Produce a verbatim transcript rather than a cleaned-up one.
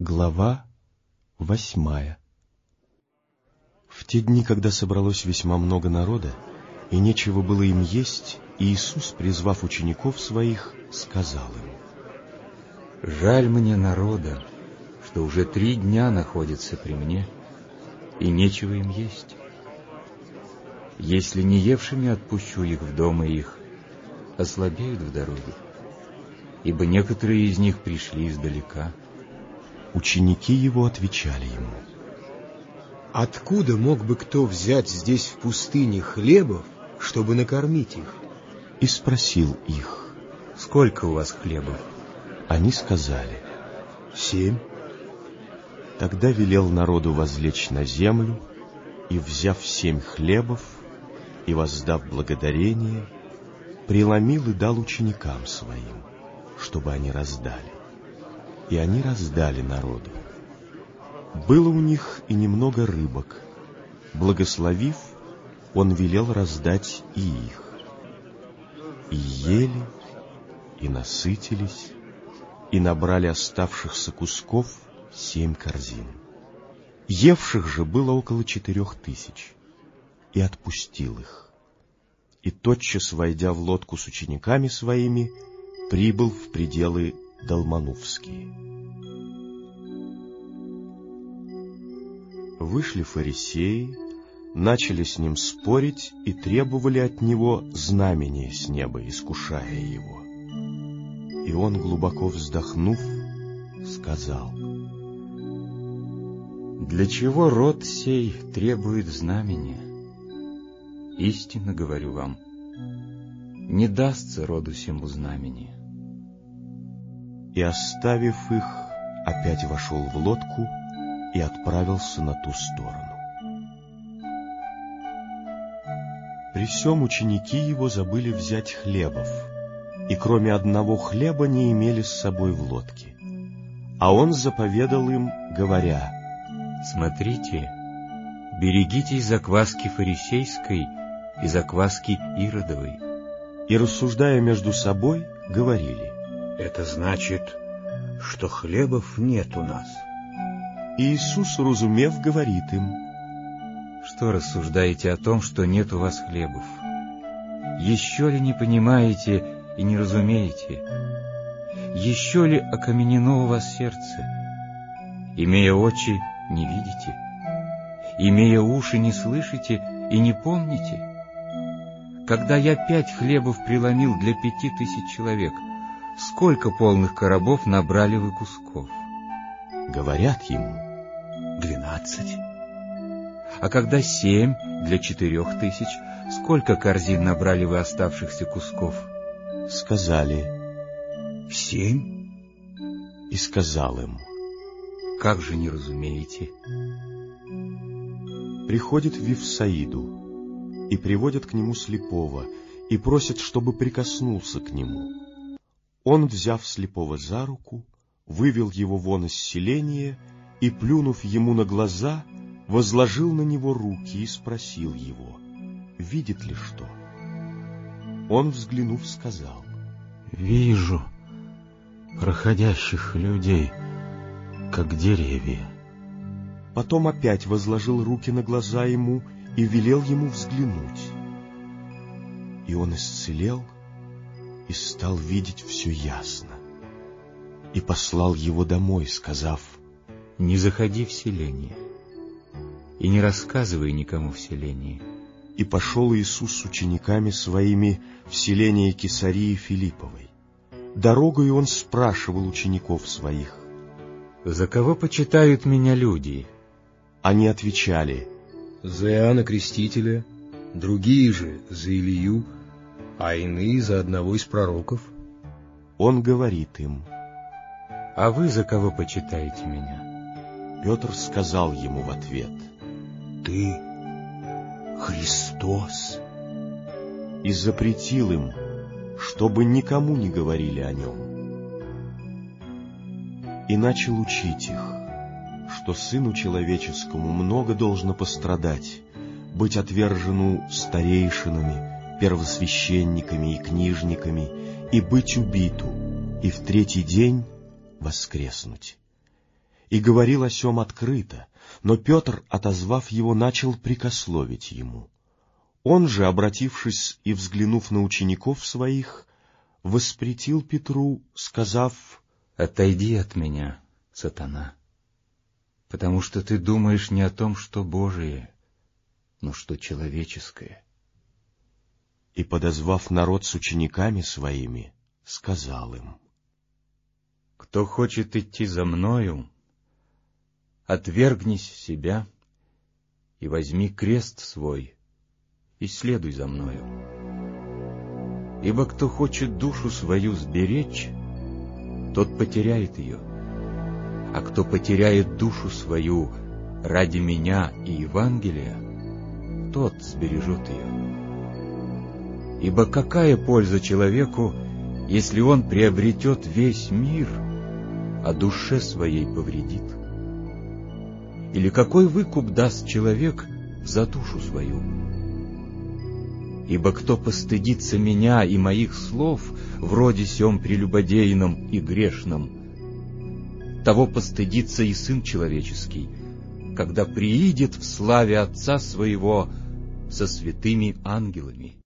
Глава восьмая. В те дни, когда собралось весьма много народа, и нечего было им есть, Иисус, призвав учеников своих, сказал им: «Жаль мне народа, что уже три дня находятся при мне, и нечего им есть. Если не евшими отпущу их в дома их, ослабеют в дороге, ибо некоторые из них пришли издалека». Ученики его отвечали ему: «Откуда мог бы кто взять здесь в пустыне хлебов, чтобы накормить их?» И спросил их: «Сколько у вас хлебов?» Они сказали: «Семь». Тогда велел народу возлечь на землю, и, взяв семь хлебов, и воздав благодарение, преломил и дал ученикам своим, чтобы они раздали. И они раздали народу. Было у них и немного рыбок. Благословив, он велел раздать и их. И ели, и насытились, и набрали оставшихся кусков семь корзин. Евших же было около четырех тысяч, и отпустил их. И тотчас, войдя в лодку с учениками своими, прибыл в пределы Далманувские. Вышли фарисеи, начали с ним спорить и требовали от него знамения с неба, искушая его. И он, глубоко вздохнув, сказал: «Для чего род сей требует знамения? Истинно говорю вам, не дастся роду сему знамения». И, оставив их, опять вошел в лодку и отправился на ту сторону. При сем ученики его забыли взять хлебов, и кроме одного хлеба не имели с собой в лодке. А он заповедал им, говоря: «Смотрите, берегитесь закваски фарисейской и закваски иродовой». И, рассуждая между собой, говорили: «Это значит, что хлебов нет у нас». И Иисус, разумев, говорит им: «Что рассуждаете о том, что нет у вас хлебов? Еще ли не понимаете и не разумеете? Еще ли окаменено у вас сердце? Имея очи, не видите? Имея уши, не слышите и не помните? Когда я пять хлебов преломил для пяти тысяч человек, сколько полных коробов набрали вы кусков?» Говорят ему: «Двенадцать». «А когда семь для четырех тысяч, сколько корзин набрали вы оставшихся кусков?» Сказали: «Семь». И сказал им: «Как же не разумеете?» Приходит в Вифсаиду, и приводят к нему слепого, и просят, чтобы прикоснулся к нему. Он, взяв слепого за руку, вывел его вон из селения и, плюнув ему на глаза, возложил на него руки и спросил его, видит ли что. Он, взглянув, сказал: «Вижу проходящих людей, как деревья». Потом опять возложил руки на глаза ему и велел ему взглянуть. И он исцелел и стал видеть все ясно. И послал его домой, сказав: «Не заходи в селение, и не рассказывай никому в селении». И пошел Иисус с учениками своими в селение Кесарии Филипповой. Дорогою он спрашивал учеников своих: «За кого почитают меня люди?» Они отвечали: «За Иоанна Крестителя, другие же за Илию, а иные за одного из пророков». Он говорит им: «А вы за кого почитаете меня?» Петр сказал ему в ответ: «Ты Христос». И запретил им, чтобы никому не говорили о нем. И начал учить их, что Сыну Человеческому много должно пострадать, быть отвержену старейшинами, первосвященниками и книжниками, и быть убиту, и в третий день воскреснуть. и говорил о сем открыто, но Петр, отозвав его, начал прикословить ему. Он же, обратившись и взглянув на учеников своих, воспретил Петру, сказав: «Отойди от меня, сатана, потому что ты думаешь не о том, что Божие, но что человеческое». И, подозвав народ с учениками своими, сказал им: «Кто хочет идти за мною, отвергнись себя и возьми крест свой, и следуй за мною. Ибо кто хочет душу свою сберечь, тот потеряет ее, а кто потеряет душу свою ради меня и Евангелия, тот сбережет ее. Ибо какая польза человеку, если он приобретет весь мир, а душе своей повредит? Или какой выкуп даст человек за душу свою? Ибо кто постыдится меня и моих слов, вроде сем прелюбодейном и грешном, того постыдится и Сын Человеческий, когда приидет в славе Отца Своего со святыми ангелами.